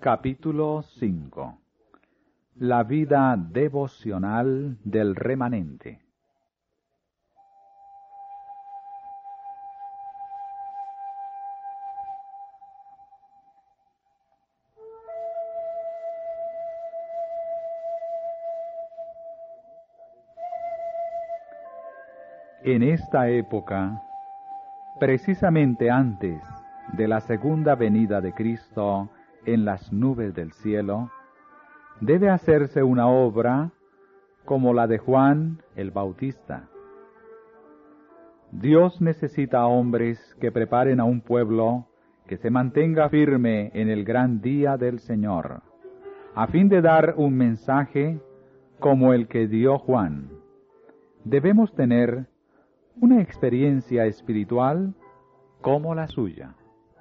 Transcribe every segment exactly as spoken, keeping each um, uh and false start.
Capítulo cinco. La vida devocional del remanente. En esta época, precisamente antes de la segunda venida de Cristo en las nubes del cielo, debe hacerse una obra como la de Juan el Bautista. Dios necesita hombres que preparen a un pueblo que se mantenga firme en el gran día del Señor, a fin de dar un mensaje como el que dio Juan. Debemos tener una experiencia espiritual como la suya.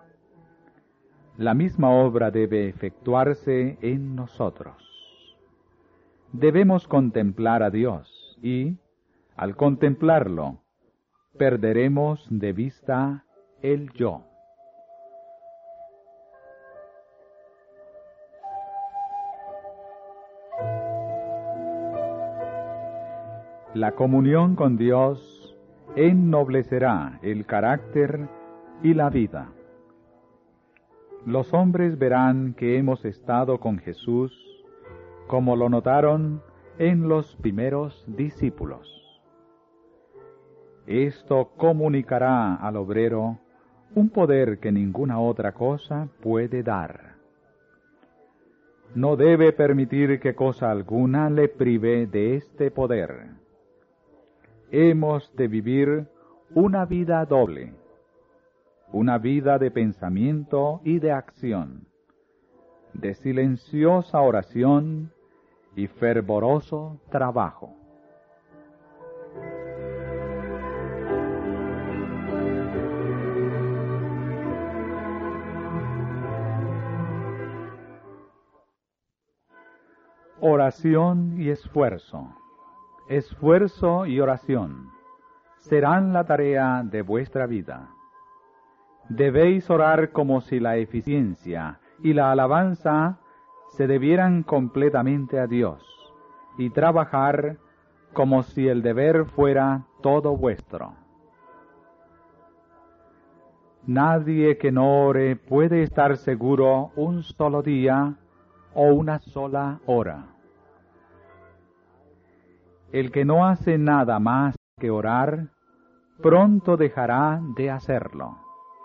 La misma obra debe efectuarse en nosotros. Debemos contemplar a Dios y, al contemplarlo, perderemos de vista el yo. La comunión con Dios ennoblecerá el carácter y la vida. Los hombres verán que hemos estado con Jesús, como lo notaron en los primeros discípulos. Esto comunicará al obrero un poder que ninguna otra cosa puede dar. No debe permitir que cosa alguna le prive de este poder. Hemos de vivir una vida doble, una vida de pensamiento y de acción, de silenciosa oración y fervoroso trabajo. Oración y esfuerzo. Esfuerzo y oración serán la tarea de vuestra vida. Debéis orar como si la eficiencia y la alabanza se debieran completamente a Dios, y trabajar como si el deber fuera todo vuestro. Nadie que no ore puede estar seguro un solo día o una sola hora. El que no hace nada más que orar, pronto dejará de hacerlo.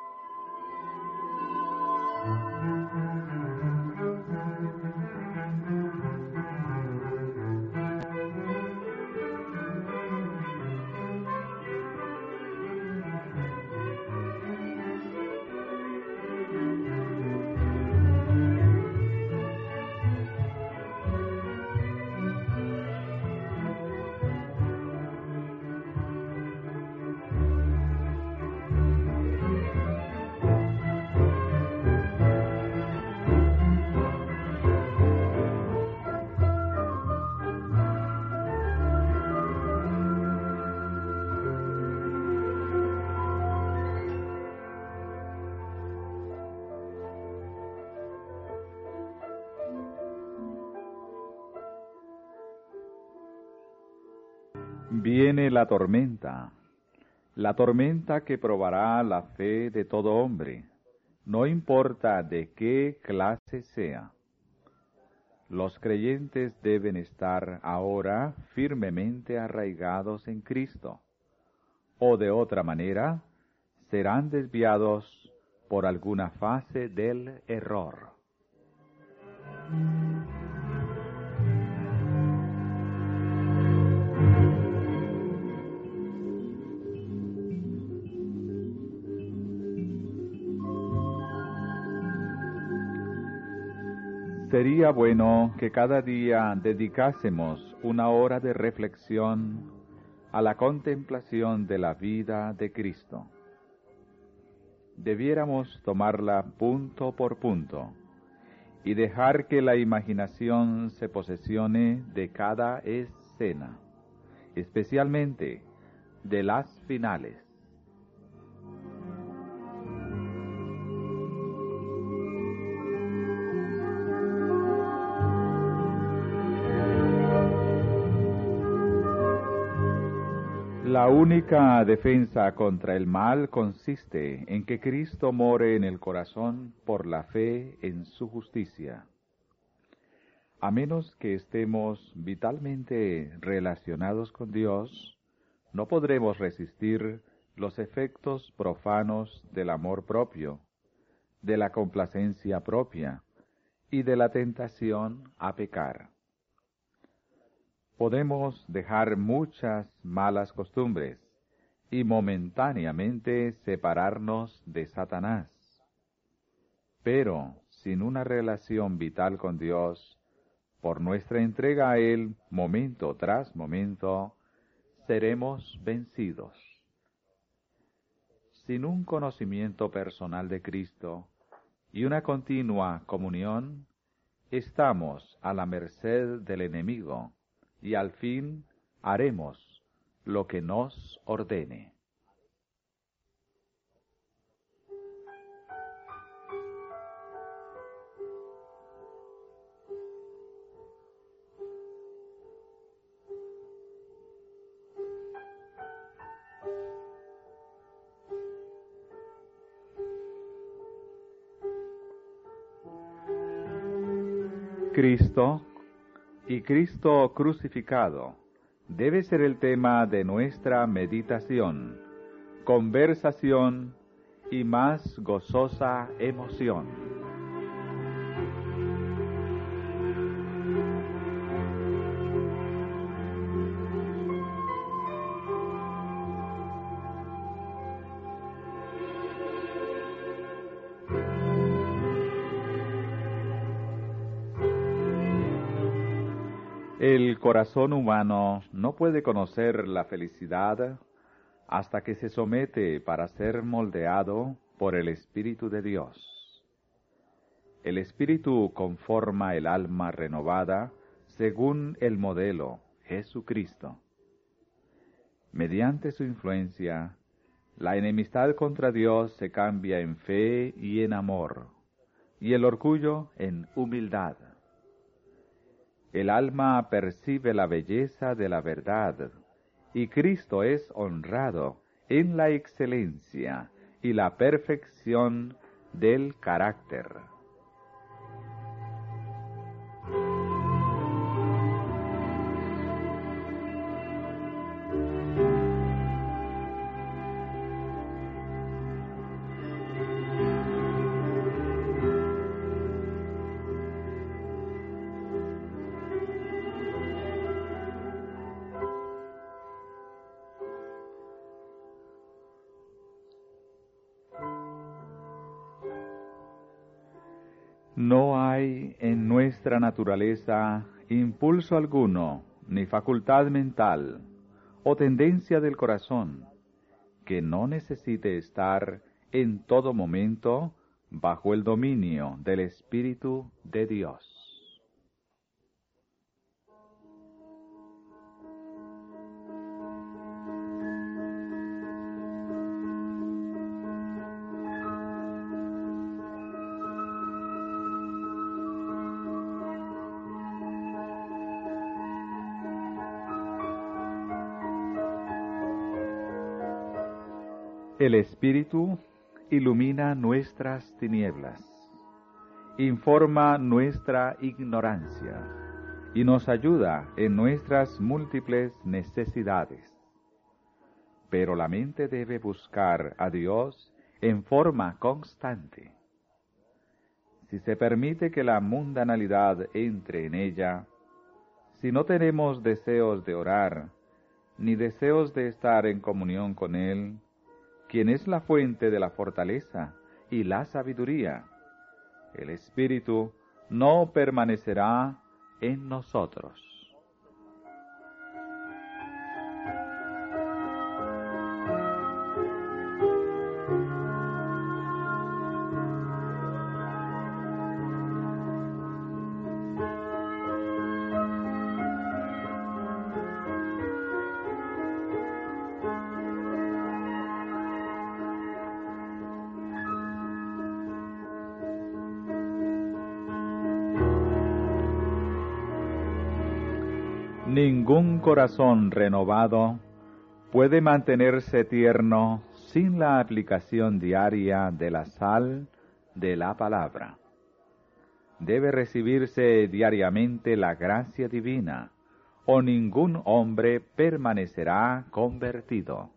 Viene la tormenta, la tormenta que probará la fe de todo hombre, no importa de qué clase sea. Los creyentes deben estar ahora firmemente arraigados en Cristo, o de otra manera serán desviados por alguna fase del error. Sería bueno que cada día dedicásemos una hora de reflexión a la contemplación de la vida de Cristo. Debiéramos tomarla punto por punto y dejar que la imaginación se posesione de cada escena, especialmente de las finales. La única defensa contra el mal consiste en que Cristo more en el corazón por la fe en su justicia. A menos que estemos vitalmente relacionados con Dios, no podremos resistir los efectos profanos del amor propio, de la complacencia propia y de la tentación a pecar. Podemos dejar muchas malas costumbres y momentáneamente separarnos de Satanás. Pero sin una relación vital con Dios, por nuestra entrega a Él momento tras momento, seremos vencidos. Sin un conocimiento personal de Cristo y una continua comunión, estamos a la merced del enemigo, y al fin haremos lo que nos ordene. Cristo y Cristo crucificado debe ser el tema de nuestra meditación, conversación y más gozosa emoción. El corazón humano no puede conocer la felicidad hasta que se somete para ser moldeado por el Espíritu de Dios. El Espíritu conforma el alma renovada según el modelo Jesucristo. Mediante su influencia, la enemistad contra Dios se cambia en fe y en amor, y el orgullo en humildad. El alma percibe la belleza de la verdad, y Cristo es honrado en la excelencia y la perfección del carácter. No hay en nuestra naturaleza impulso alguno, ni facultad mental, o tendencia del corazón, que no necesite estar en todo momento bajo el dominio del Espíritu de Dios. El Espíritu ilumina nuestras tinieblas, informa nuestra ignorancia y nos ayuda en nuestras múltiples necesidades. Pero la mente debe buscar a Dios en forma constante. Si se permite que la mundanalidad entre en ella, si no tenemos deseos de orar, ni deseos de estar en comunión con Él, quien es la fuente de la fortaleza y la sabiduría, el Espíritu no permanecerá en nosotros. Ningún corazón renovado puede mantenerse tierno sin la aplicación diaria de la sal de la palabra. Debe recibirse diariamente la gracia divina, o ningún hombre permanecerá convertido.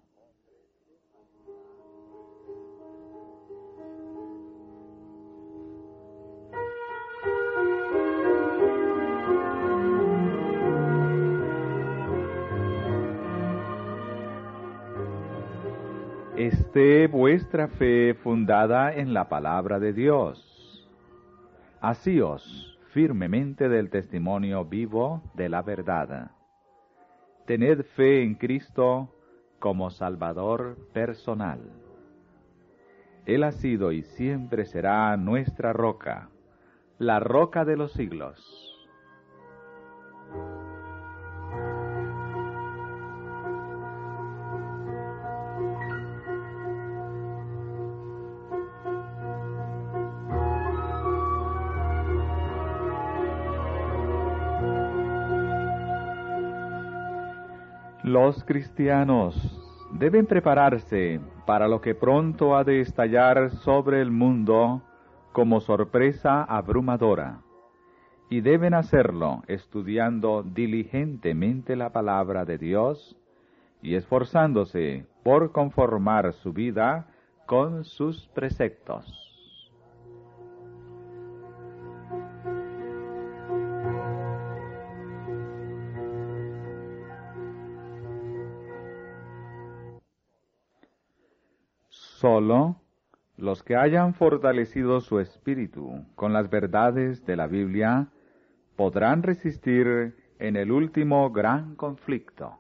Esté vuestra fe fundada en la palabra de Dios. Asíos firmemente del testimonio vivo de la verdad. Tened fe en Cristo como Salvador personal. Él ha sido y siempre será nuestra roca, la roca de los siglos. Los cristianos deben prepararse para lo que pronto ha de estallar sobre el mundo como sorpresa abrumadora, y deben hacerlo estudiando diligentemente la palabra de Dios y esforzándose por conformar su vida con sus preceptos. Solo los que hayan fortalecido su espíritu con las verdades de la Biblia podrán resistir en el último gran conflicto.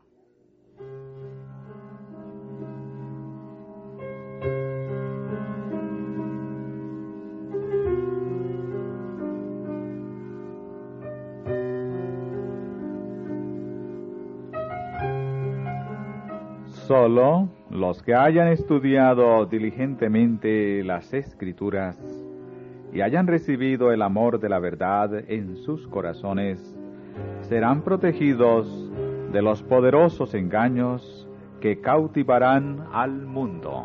Solo los que hayan estudiado diligentemente las Escrituras y hayan recibido el amor de la verdad en sus corazones, serán protegidos de los poderosos engaños que cautivarán al mundo.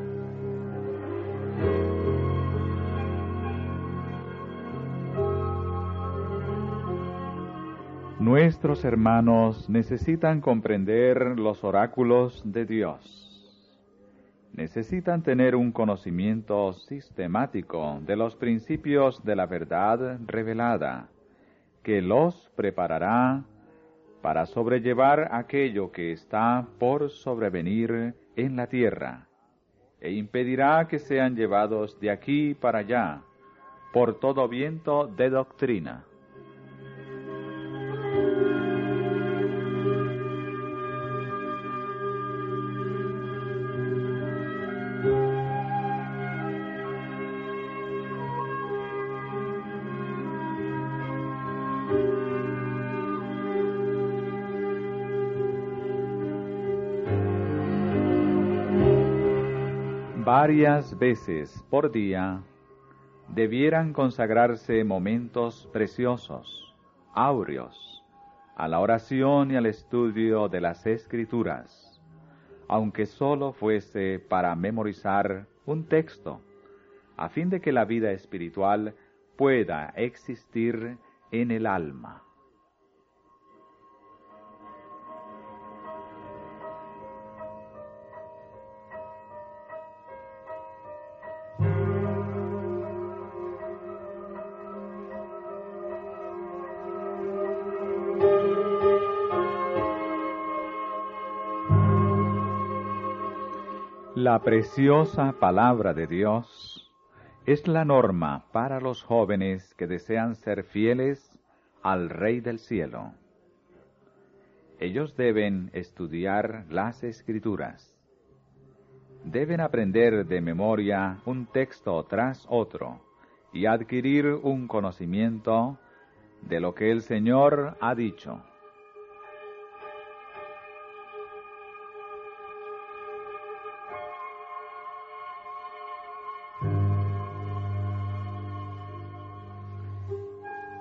Nuestros hermanos necesitan comprender los oráculos de Dios. Necesitan tener un conocimiento sistemático de los principios de la verdad revelada, que los preparará para sobrellevar aquello que está por sobrevenir en la tierra, e impedirá que sean llevados de aquí para allá por todo viento de doctrina. Varias veces por día debieran consagrarse momentos preciosos, áureos, a la oración y al estudio de las Escrituras, aunque solo fuese para memorizar un texto, a fin de que la vida espiritual pueda existir en el alma. La preciosa palabra de Dios es la norma para los jóvenes que desean ser fieles al Rey del Cielo. Ellos deben estudiar las Escrituras. Deben aprender de memoria un texto tras otro y adquirir un conocimiento de lo que el Señor ha dicho.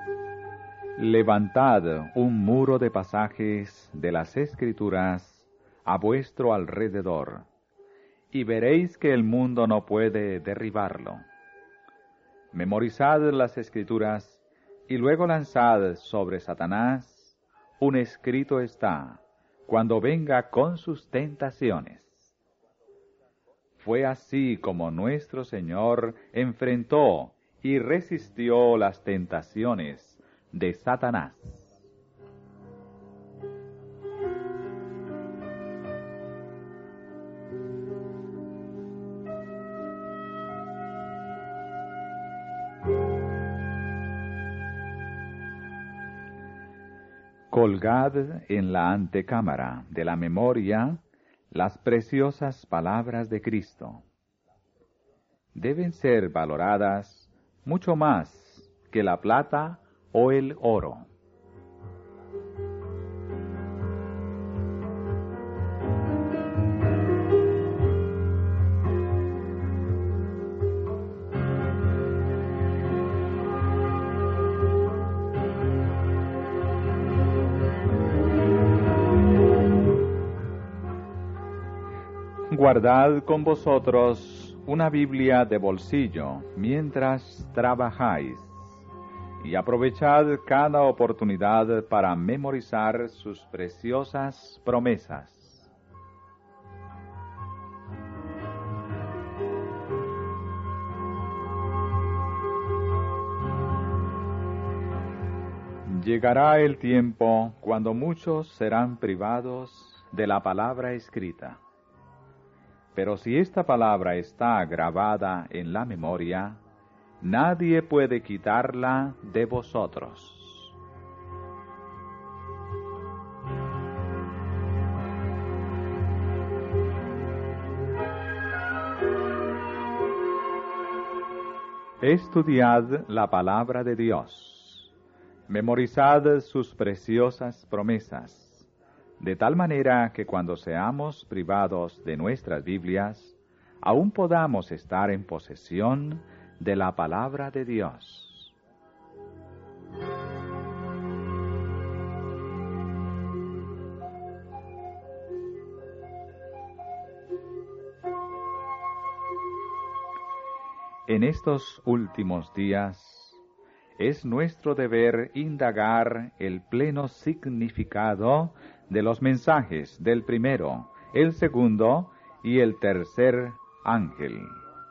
Levantad un muro de pasajes de las Escrituras a vuestro alrededor, y veréis que el mundo no puede derribarlo. Memorizad las Escrituras, y luego lanzad sobre Satanás un escrito está, cuando venga con sus tentaciones. Fue así como nuestro Señor enfrentó y resistió las tentaciones de Satanás. Colgad en la antecámara de la memoria las preciosas palabras de Cristo. Deben ser valoradas mucho más que la plata o el oro. Guardad con vosotros una Biblia de bolsillo mientras trabajáis, y aprovechad cada oportunidad para memorizar sus preciosas promesas. Llegará el tiempo cuando muchos serán privados de la palabra escrita. Pero si esta palabra está grabada en la memoria, nadie puede quitarla de vosotros. Estudiad la palabra de Dios. Memorizad sus preciosas promesas, de tal manera que cuando seamos privados de nuestras Biblias, aún podamos estar en posesión de la palabra de Dios. En estos últimos días, es nuestro deber indagar el pleno significado de los mensajes del primero, el segundo y el tercer ángel.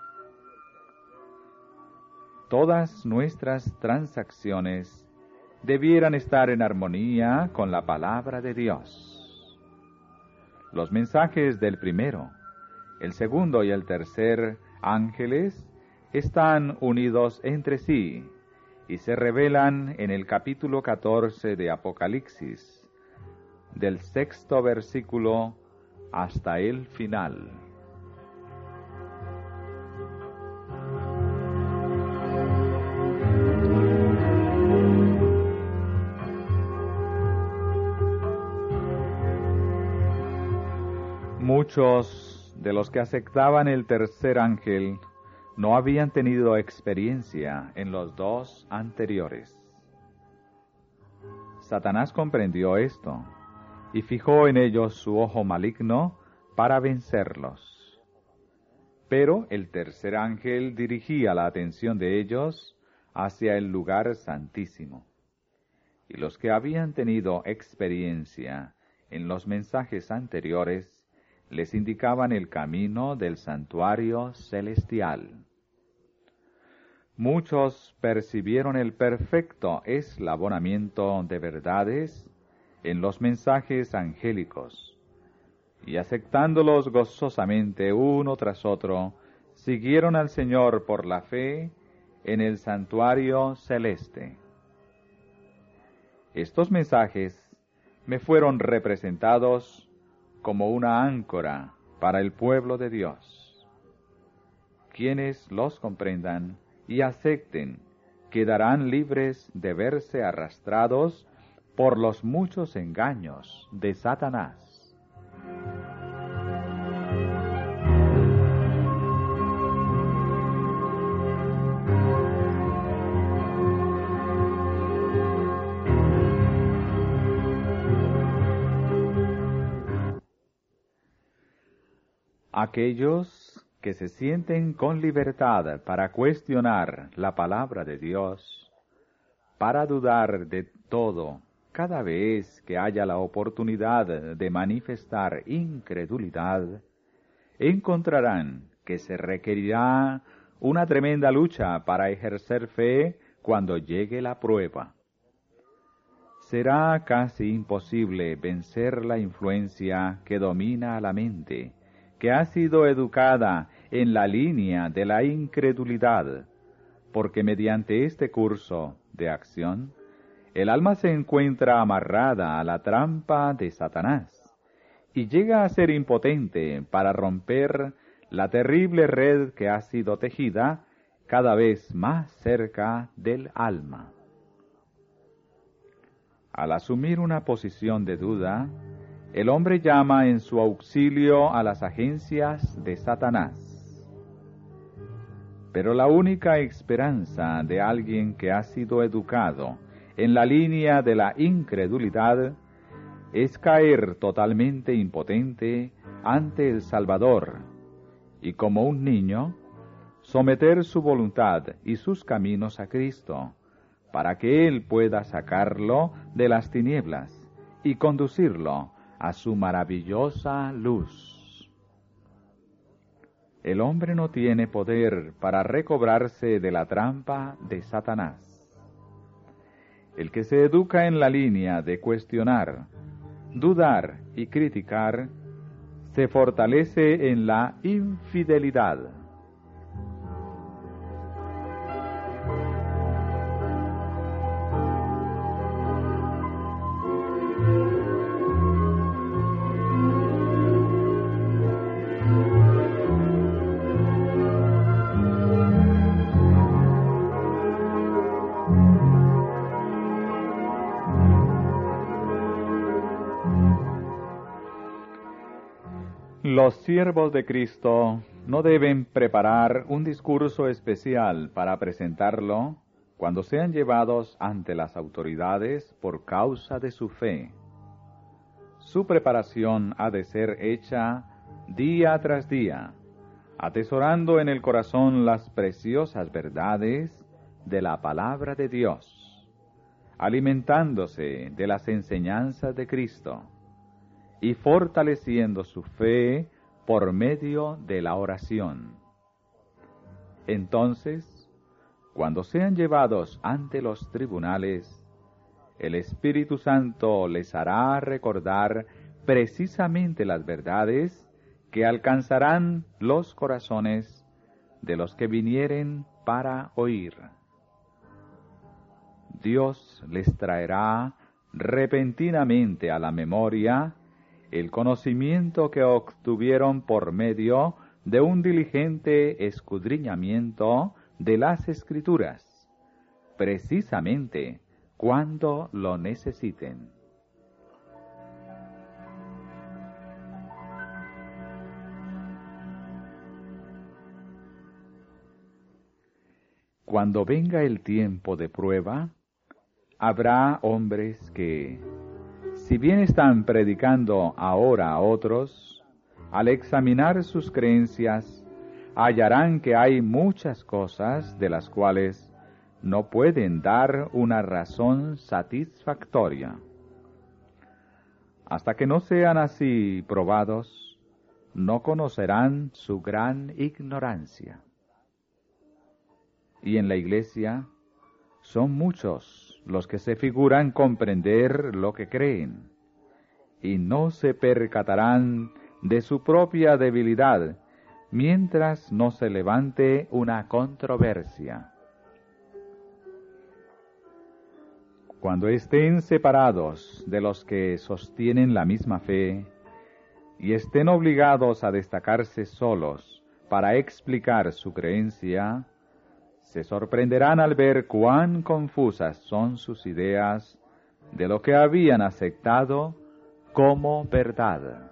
Todas nuestras transacciones debieran estar en armonía con la palabra de Dios. Los mensajes del primero, el segundo y el tercer ángeles están unidos entre sí y se revelan en el capítulo catorce de Apocalipsis, del sexto versículo hasta el final. Muchos de los que aceptaban el tercer ángel no habían tenido experiencia en los dos anteriores. Satanás comprendió esto y fijó en ellos su ojo maligno para vencerlos. Pero el tercer ángel dirigía la atención de ellos hacia el lugar santísimo. Y los que habían tenido experiencia en los mensajes anteriores les indicaban el camino del santuario celestial. Muchos percibieron el perfecto eslabonamiento de verdades en los mensajes angélicos, y aceptándolos gozosamente uno tras otro, siguieron al Señor por la fe en el santuario celeste. Estos mensajes me fueron representados como una áncora para el pueblo de Dios. Quienes los comprendan y acepten quedarán libres de verse arrastrados por los muchos engaños de Satanás. Aquellos que se sienten con libertad para cuestionar la palabra de Dios, para dudar de todo, cada vez que haya la oportunidad de manifestar incredulidad, encontrarán que se requerirá una tremenda lucha para ejercer fe cuando llegue la prueba. Será casi imposible vencer la influencia que domina a la mente, que ha sido educada en la línea de la incredulidad, porque mediante este curso de acción, el alma se encuentra amarrada a la trampa de Satanás y llega a ser impotente para romper la terrible red que ha sido tejida cada vez más cerca del alma. Al asumir una posición de duda, el hombre llama en su auxilio a las agencias de Satanás. Pero la única esperanza de alguien que ha sido educado en la línea de la incredulidad es caer totalmente impotente ante el Salvador y, como un niño, someter su voluntad y sus caminos a Cristo, para que Él pueda sacarlo de las tinieblas y conducirlo a su maravillosa luz. El hombre no tiene poder para recobrarse de la trampa de Satanás. El que se educa en la línea de cuestionar, dudar y criticar, se fortalece en la infidelidad. Los siervos de Cristo no deben preparar un discurso especial para presentarlo cuando sean llevados ante las autoridades por causa de su fe. Su preparación ha de ser hecha día tras día, atesorando en el corazón las preciosas verdades de la palabra de Dios, alimentándose de las enseñanzas de Cristo y fortaleciendo su fe por medio de la oración. Entonces, cuando sean llevados ante los tribunales, el Espíritu Santo les hará recordar precisamente las verdades que alcanzarán los corazones de los que vinieren para oír. Dios les traerá repentinamente a la memoria el conocimiento que obtuvieron por medio de un diligente escudriñamiento de las Escrituras, precisamente cuando lo necesiten. Cuando venga el tiempo de prueba, habrá hombres que, si bien están predicando ahora a otros, al examinar sus creencias, hallarán que hay muchas cosas de las cuales no pueden dar una razón satisfactoria. Hasta que no sean así probados, no conocerán su gran ignorancia. Y en la Iglesia son muchos los que se figuran comprender lo que creen, y no se percatarán de su propia debilidad, mientras no se levante una controversia. Cuando estén separados de los que sostienen la misma fe, y estén obligados a destacarse solos para explicar su creencia, se sorprenderán al ver cuán confusas son sus ideas de lo que habían aceptado como verdad.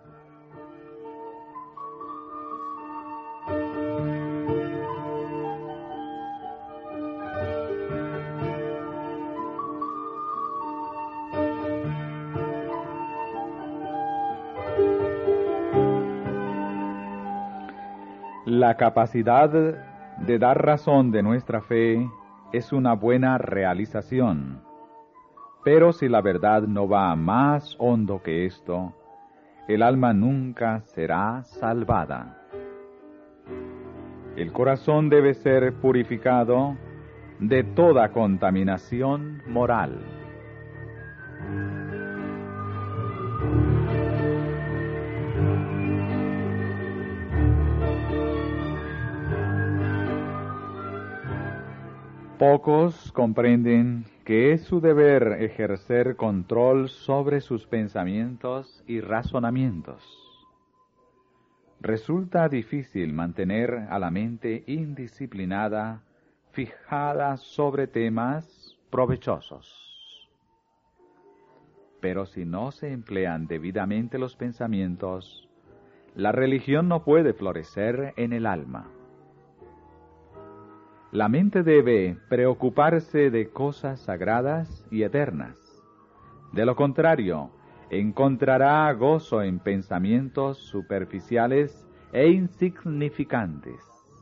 La capacidad de dar razón de nuestra fe es una buena realización, pero si la verdad no va más hondo que esto, el alma nunca será salvada. El corazón debe ser purificado de toda contaminación moral. Pocos comprenden que es su deber ejercer control sobre sus pensamientos y razonamientos. Resulta difícil mantener a la mente indisciplinada, fijada sobre temas provechosos. Pero si no se emplean debidamente los pensamientos, la religión no puede florecer en el alma. La mente debe preocuparse de cosas sagradas y eternas. De lo contrario, encontrará gozo en pensamientos superficiales e insignificantes.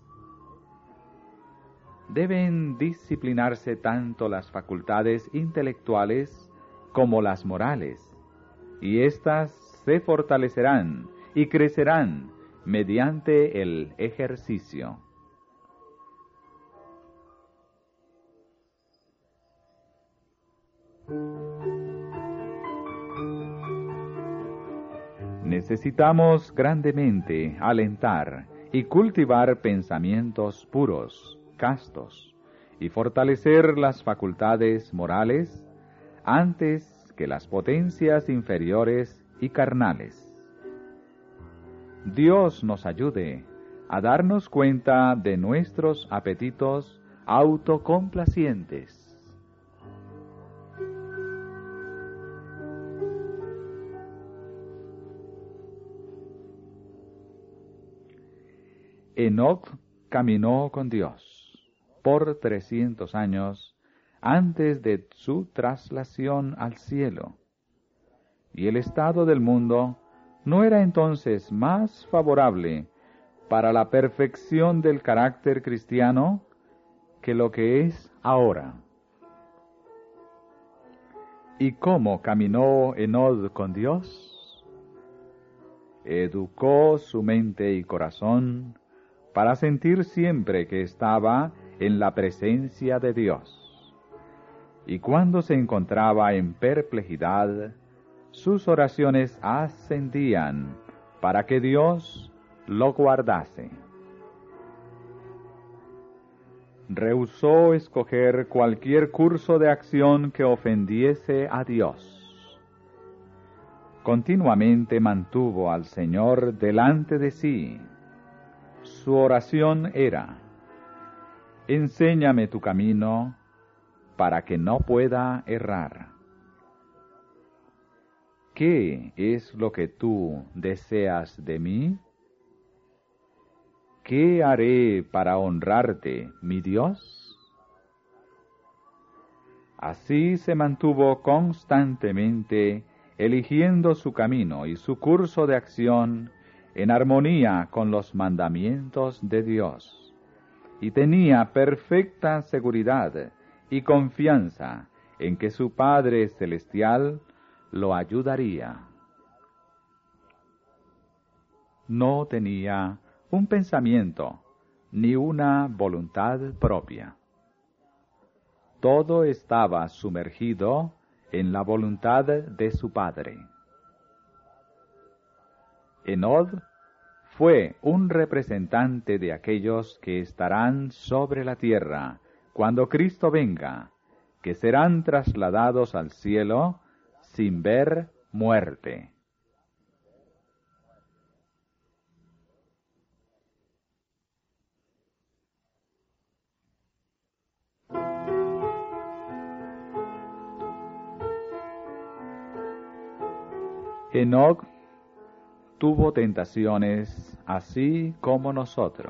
Deben disciplinarse tanto las facultades intelectuales como las morales, y éstas se fortalecerán y crecerán mediante el ejercicio. Necesitamos grandemente alentar y cultivar pensamientos puros, castos, y fortalecer las facultades morales antes que las potencias inferiores y carnales. Dios nos ayude a darnos cuenta de nuestros apetitos autocomplacientes. Enoc caminó con Dios por trescientos años antes de su traslación al cielo, y el estado del mundo no era entonces más favorable para la perfección del carácter cristiano que lo que es ahora. ¿Y cómo caminó Enoc con Dios? Educó su mente y corazón para sentir siempre que estaba en la presencia de Dios. Y cuando se encontraba en perplejidad, sus oraciones ascendían para que Dios lo guardase. Rehusó escoger cualquier curso de acción que ofendiese a Dios. Continuamente mantuvo al Señor delante de sí. Su oración era: enséñame tu camino para que no pueda errar. ¿Qué es lo que tú deseas de mí? ¿Qué haré para honrarte, mi Dios? Así se mantuvo constantemente eligiendo su camino y su curso de acción en armonía con los mandamientos de Dios, y tenía perfecta seguridad y confianza en que su Padre Celestial lo ayudaría. No tenía un pensamiento ni una voluntad propia. Todo estaba sumergido en la voluntad de su Padre. Enoc fue un representante de aquellos que estarán sobre la tierra cuando Cristo venga, que serán trasladados al cielo sin ver muerte. Enoc tuvo tentaciones así como nosotros.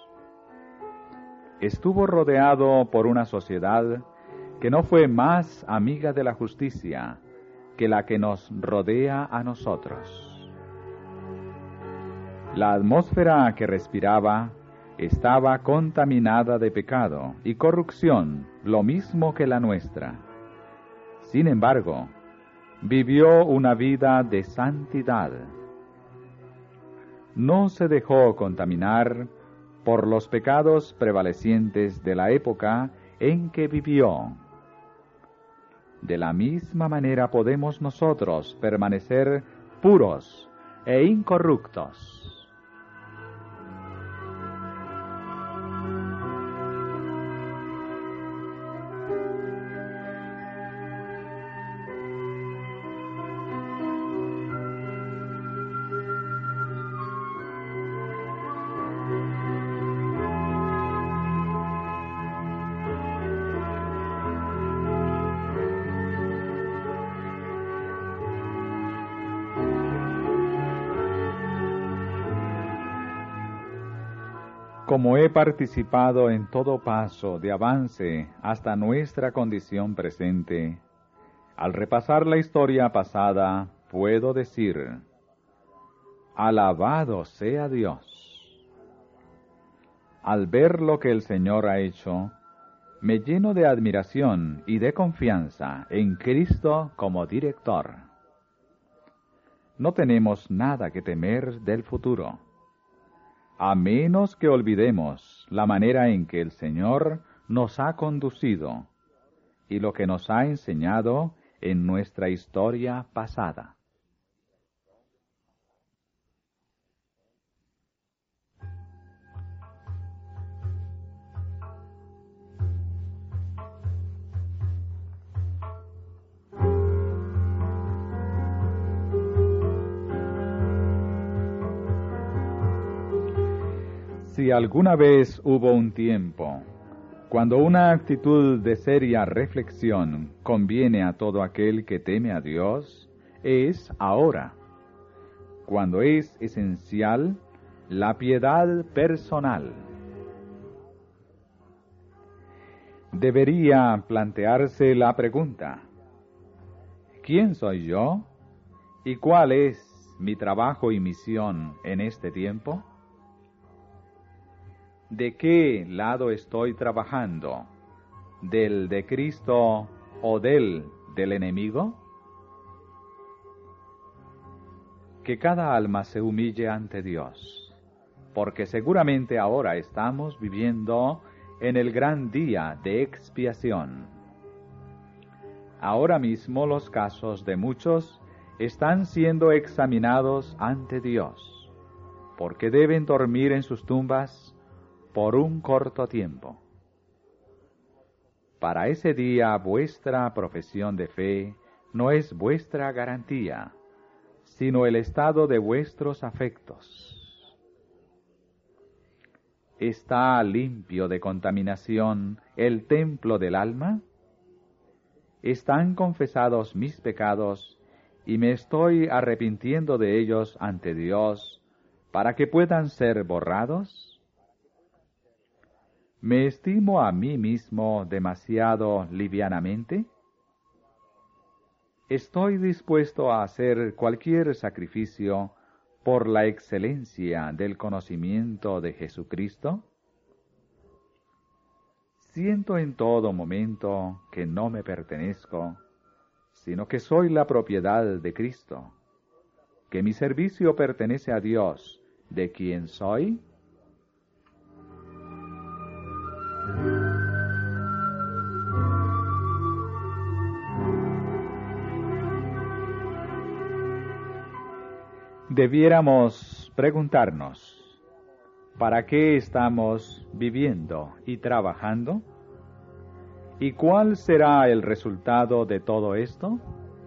Estuvo rodeado por una sociedad que no fue más amiga de la justicia que la que nos rodea a nosotros. La atmósfera que respiraba estaba contaminada de pecado y corrupción, lo mismo que la nuestra. Sin embargo, vivió una vida de santidad. No se dejó contaminar por los pecados prevalecientes de la época en que vivió. De la misma manera podemos nosotros permanecer puros e incorruptos. Como he participado en todo paso de avance hasta nuestra condición presente, al repasar la historia pasada, puedo decir: alabado sea Dios. Al ver lo que el Señor ha hecho, me lleno de admiración y de confianza en Cristo como director. No tenemos nada que temer del futuro, a menos que olvidemos la manera en que el Señor nos ha conducido y lo que nos ha enseñado en nuestra historia pasada. Si alguna vez hubo un tiempo cuando una actitud de seria reflexión conviene a todo aquel que teme a Dios, es ahora, cuando es esencial la piedad personal. Debería plantearse la pregunta: ¿quién soy yo? ¿Y cuál es mi trabajo y misión en este tiempo? ¿De qué lado estoy trabajando? ¿Del de Cristo o del del enemigo? Que cada alma se humille ante Dios, porque seguramente ahora estamos viviendo en el gran día de expiación. Ahora mismo los casos de muchos están siendo examinados ante Dios, porque deben dormir en sus tumbas por un corto tiempo. Para ese día vuestra profesión de fe no es vuestra garantía, sino el estado de vuestros afectos. ¿Está limpio de contaminación el templo del alma? ¿Están confesados mis pecados y me estoy arrepintiendo de ellos ante Dios para que puedan ser borrados? ¿Me estimo a mí mismo demasiado livianamente? ¿Estoy dispuesto a hacer cualquier sacrificio por la excelencia del conocimiento de Jesucristo? Siento en todo momento que no me pertenezco, sino que soy la propiedad de Cristo, que mi servicio pertenece a Dios, de quien soy. Debiéramos preguntarnos, ¿para qué estamos viviendo y trabajando? ¿Y cuál será el resultado de todo esto?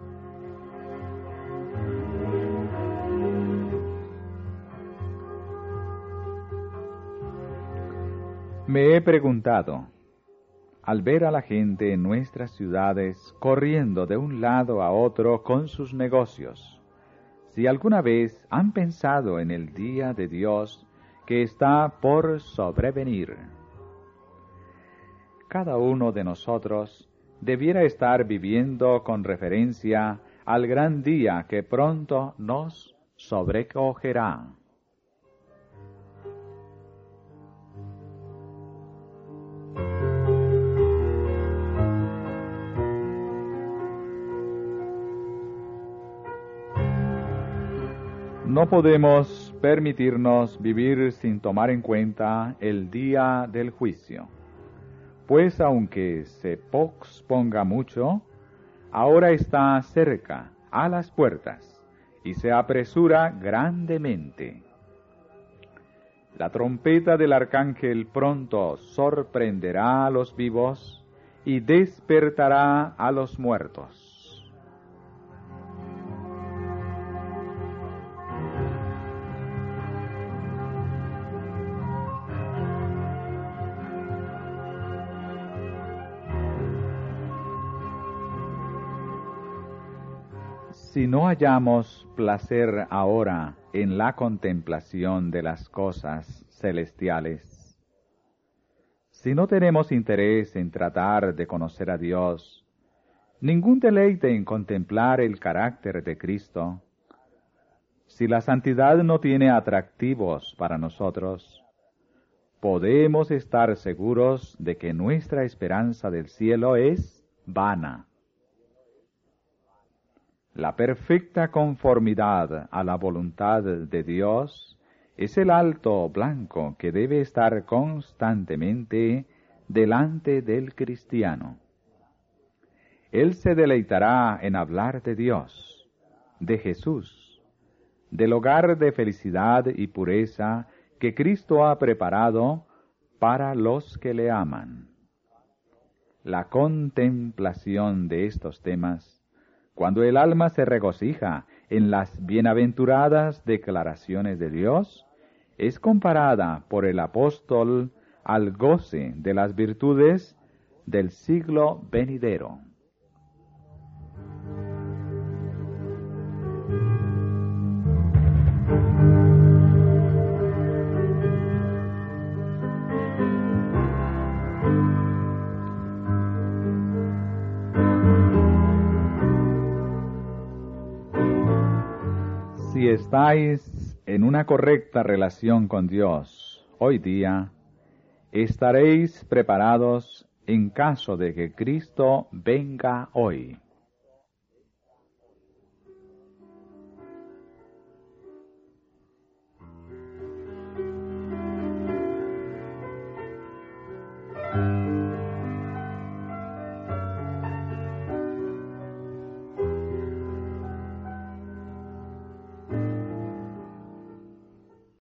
Me he preguntado, al ver a la gente en nuestras ciudades corriendo de un lado a otro con sus negocios, si alguna vez han pensado en el día de Dios que está por sobrevenir. Cada uno de nosotros debiera estar viviendo con referencia al gran día que pronto nos sobrecogerá. No podemos permitirnos vivir sin tomar en cuenta el día del juicio, pues aunque se posponga mucho, ahora está cerca, a las puertas, y se apresura grandemente. La trompeta del arcángel pronto sorprenderá a los vivos y despertará a los muertos. Si no hallamos placer ahora en la contemplación de las cosas celestiales, si no tenemos interés en tratar de conocer a Dios, ningún deleite en contemplar el carácter de Cristo, si la santidad no tiene atractivos para nosotros, podemos estar seguros de que nuestra esperanza del cielo es vana. La perfecta conformidad a la voluntad de Dios es el alto blanco que debe estar constantemente delante del cristiano. Él se deleitará en hablar de Dios, de Jesús, del hogar de felicidad y pureza que Cristo ha preparado para los que le aman. La contemplación de estos temas, cuando el alma se regocija en las bienaventuradas declaraciones de Dios, es comparada por el apóstol al goce de las virtudes del siglo venidero. Si estáis en una correcta relación con Dios hoy día, estaréis preparados en caso de que Cristo venga hoy.